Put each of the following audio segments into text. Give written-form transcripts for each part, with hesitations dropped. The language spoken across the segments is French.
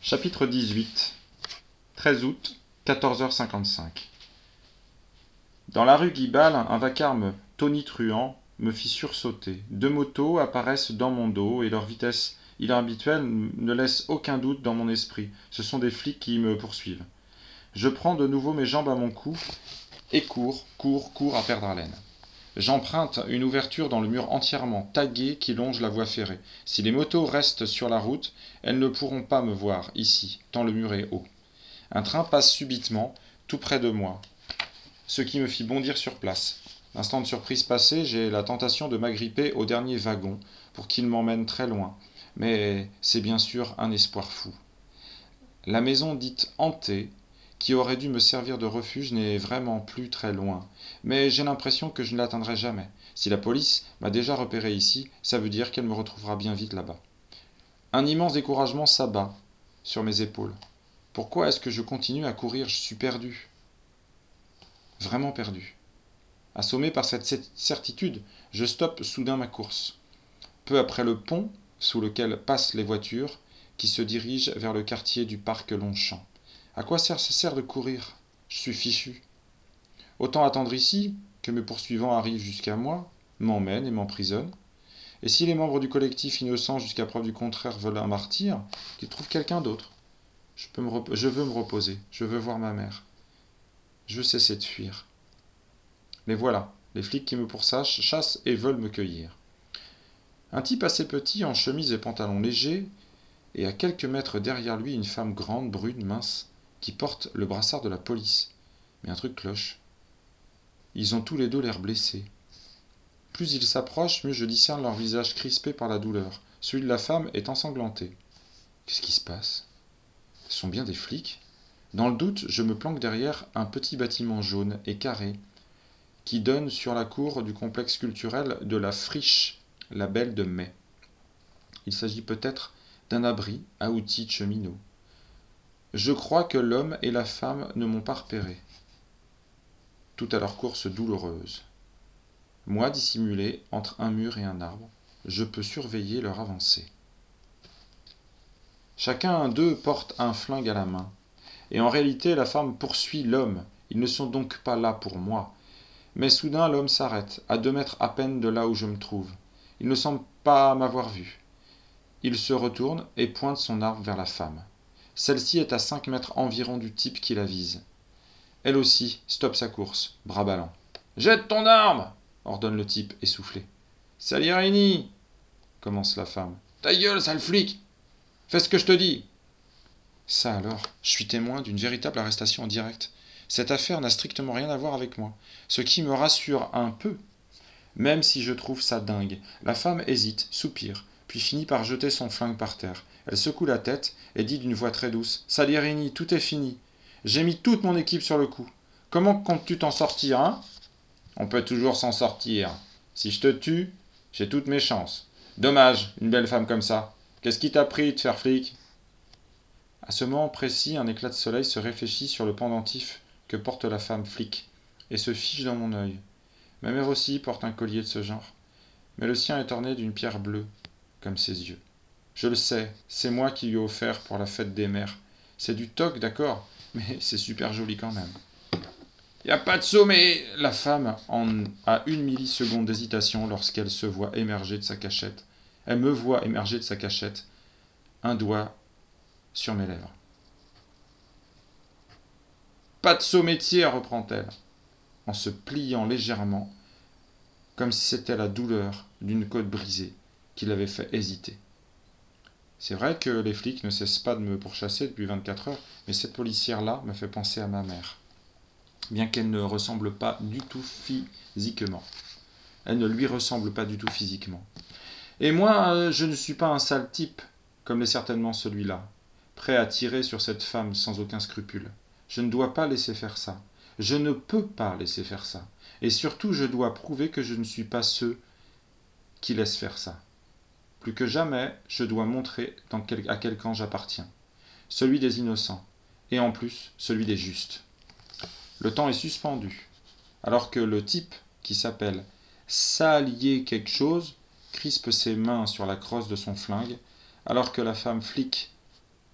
Chapitre 18 13 août, 14h55. Dans la rue Guibal, un vacarme tonitruant me fit sursauter. Deux motos apparaissent dans mon dos et leur vitesse inhabituelle ne laisse aucun doute dans mon esprit. Ce sont des flics qui me poursuivent. Je prends de nouveau mes jambes à mon cou et cours à perdre haleine. J'emprunte une ouverture dans le mur entièrement tagué qui longe la voie ferrée. Si les motos restent sur la route, elles ne pourront pas me voir ici, tant le mur est haut. Un train passe subitement, tout près de moi, ce qui me fit bondir sur place. L'instant de surprise passé, j'ai la tentation de m'agripper au dernier wagon pour qu'il m'emmène très loin. Mais c'est bien sûr un espoir fou. La maison dite hantée, qui aurait dû me servir de refuge, n'est vraiment plus très loin. Mais j'ai l'impression que je ne l'atteindrai jamais. Si la police m'a déjà repéré ici, ça veut dire qu'elle me retrouvera bien vite là-bas. Un immense découragement s'abat sur mes épaules. Pourquoi est-ce que je continue à courir? Je suis perdu. Vraiment perdu. Assommé par cette certitude, je stoppe soudain ma course. Peu après le pont, sous lequel passent les voitures, qui se dirigent vers le quartier du parc Longchamp. À quoi ça sert de courir? Je suis fichu. Autant attendre ici, que mes poursuivants arrivent jusqu'à moi, m'emmènent et m'emprisonnent. Et si les membres du collectif innocent jusqu'à preuve du contraire veulent un martyr, qu'ils trouvent quelqu'un d'autre. Je veux me reposer, je veux voir ma mère. Je veux cesser de fuir. Les voilà, les flics qui me pourchassent et veulent me cueillir. Un type assez petit, en chemise et pantalon légers, et à quelques mètres derrière lui une femme grande, brune, mince, qui porte le brassard de la police. Mais un truc cloche. Ils ont tous les deux l'air blessés. Plus ils s'approchent, mieux je discerne leur visage crispé par la douleur. Celui de la femme est ensanglanté. Qu'est-ce qui se passe? Ce sont bien des flics? Dans le doute, je me planque derrière un petit bâtiment jaune et carré qui donne sur la cour du complexe culturel de la Friche, la Belle de Mai. Il s'agit peut-être d'un abri à outils de cheminot. Je crois que l'homme et la femme ne m'ont pas repéré. Tout à leur course douloureuse. Moi, dissimulé entre un mur et un arbre, je peux surveiller leur avancée. Chacun d'eux porte un flingue à la main. Et en réalité, la femme poursuit l'homme. Ils ne sont donc pas là pour moi. Mais soudain, l'homme s'arrête, à 2 mètres à peine de là où je me trouve. Il ne semble pas m'avoir vu. Il se retourne et pointe son arme vers la femme. Celle-ci est à 5 mètres environ du type qui la vise. Elle aussi stoppe sa course, bras ballants. « Jette ton arme !» ordonne le type essoufflé. « Salieri !» commence la femme. « Ta gueule, sale flic ! Fais ce que je te dis !» Ça alors, je suis témoin d'une véritable arrestation en direct. Cette affaire n'a strictement rien à voir avec moi, ce qui me rassure un peu, même si je trouve ça dingue. La femme hésite, soupire, puis finit par jeter son flingue par terre. Elle secoue la tête et dit d'une voix très douce « Salieri, tout est fini. J'ai mis toute mon équipe sur le coup. Comment comptes-tu t'en sortir, hein ?»« On peut toujours s'en sortir. Si je te tue, j'ai toutes mes chances. Dommage, une belle femme comme ça. Qu'est-ce qui t'a pris de faire flic ?» À ce moment précis, un éclat de soleil se réfléchit sur le pendentif que porte la femme flic et se fiche dans mon œil. Ma mère aussi porte un collier de ce genre, mais le sien est orné d'une pierre bleue, comme ses yeux. Je le sais, c'est moi qui lui ai offert pour la fête des mères. C'est du toc, d'accord, mais c'est super joli quand même. Y a pas de sommet. La femme a 1 milliseconde d'hésitation lorsqu'elle se voit émerger de sa cachette. Elle me voit émerger de sa cachette, un doigt sur mes lèvres. Pas de saut métier, reprend-elle, en se pliant légèrement, comme si c'était la douleur d'une côte brisée qui l'avait fait hésiter. C'est vrai que les flics ne cessent pas de me pourchasser depuis 24 heures, mais cette policière-là me fait penser à ma mère, bien qu'elle ne ressemble pas du tout physiquement. Elle ne lui ressemble pas du tout physiquement. Et moi, je ne suis pas un sale type, comme l'est certainement celui-là, prêt à tirer sur cette femme sans aucun scrupule. Je ne dois pas laisser faire ça. Je ne peux pas laisser faire ça. Et surtout, je dois prouver que je ne suis pas ceux qui laissent faire ça. Plus que jamais, je dois montrer à quel camp j'appartiens. Celui des innocents. Et en plus, celui des justes. Le temps est suspendu. Alors que le type, qui s'appelle Salier quelque chose, crispe ses mains sur la crosse de son flingue, alors que la femme flic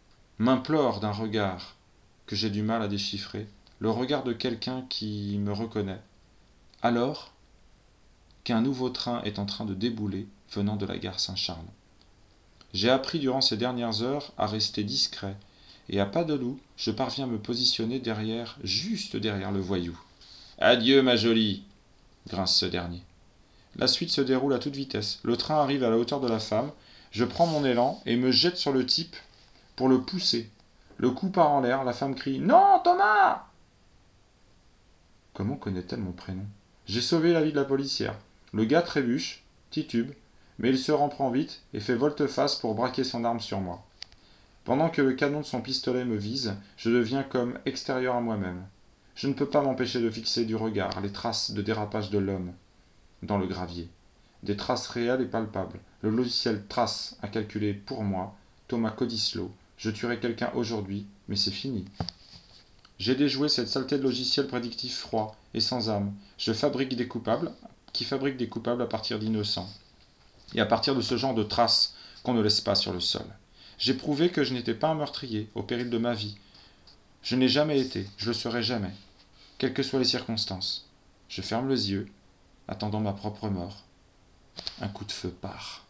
m'implore d'un regard que j'ai du mal à déchiffrer, le regard de quelqu'un qui me reconnaît, alors qu'un nouveau train est en train de débouler venant de la gare Saint-Charles. J'ai appris durant ces dernières heures à rester discret, et à pas de loup, je parviens à me positionner juste derrière le voyou. « Adieu, ma jolie !» grince ce dernier. La suite se déroule à toute vitesse. Le train arrive à la hauteur de la femme, je prends mon élan et me jette sur le type pour le pousser. Le coup part en l'air, la femme crie « Non, Thomas !» Comment connaît-elle mon prénom? J'ai sauvé la vie de la policière. Le gars trébuche, titube, mais il se reprend vite et fait volte-face pour braquer son arme sur moi. Pendant que le canon de son pistolet me vise, je deviens comme extérieur à moi-même. Je ne peux pas m'empêcher de fixer du regard les traces de dérapage de l'homme dans le gravier. Des traces réelles et palpables. Le logiciel Trace a calculé pour moi, Thomas Codislo. Je tuerai quelqu'un aujourd'hui, mais c'est fini. J'ai déjoué cette saleté de logiciel prédictif froid et sans âme. Je fabrique des coupables, qui fabriquent des coupables à partir d'innocents. Et à partir de ce genre de traces qu'on ne laisse pas sur le sol. J'ai prouvé que je n'étais pas un meurtrier, au péril de ma vie. Je n'ai jamais été, je le serai jamais, quelles que soient les circonstances. Je ferme les yeux, attendant ma propre mort. Un coup de feu part.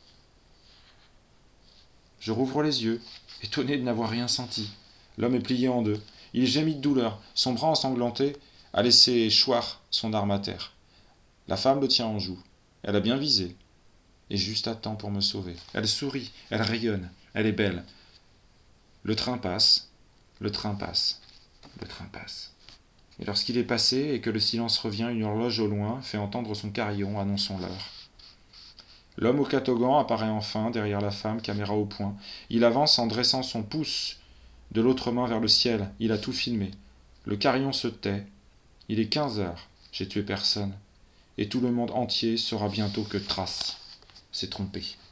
Je rouvre les yeux, étonné de n'avoir rien senti. L'homme est plié en deux. Il gémit de douleur. Son bras ensanglanté a laissé choir son arme à terre. La femme le tient en joue. Elle a bien visé. Et juste à temps pour me sauver. Elle sourit, elle rayonne, elle est belle. Le train passe, le train passe, le train passe. Et lorsqu'il est passé et que le silence revient, une horloge au loin fait entendre son carillon annonçant l'heure. L'homme au catogan apparaît enfin derrière la femme, caméra au point. Il avance en dressant son pouce de l'autre main vers le ciel. Il a tout filmé. Le carillon se tait. Il est 15 heures. J'ai tué personne. Et tout le monde entier saura bientôt que Trace s'est trompé.